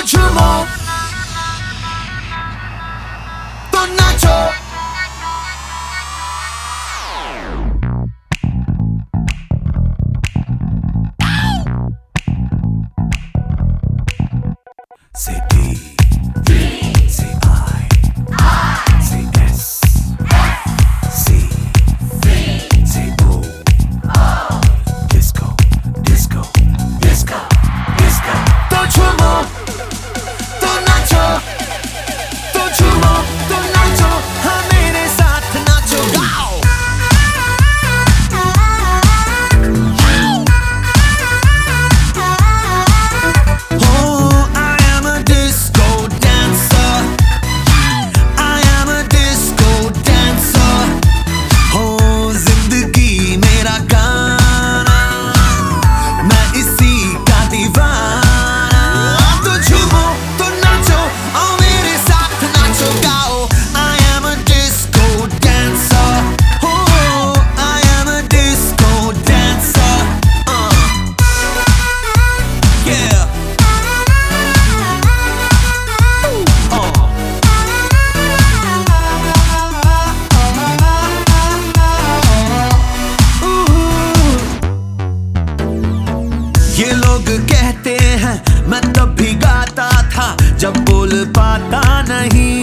झूमो तो नाचो। Say D, say I, say S, C, say O. Disco, disco, disco, disco. तो झूमो तो नाचो, तो झूमो तो नाचो, हाँ मेरे साथ नाचो गाओ। ये लोग कहते हैं मैं तब भी गाता था जब बोल पाता नहीं।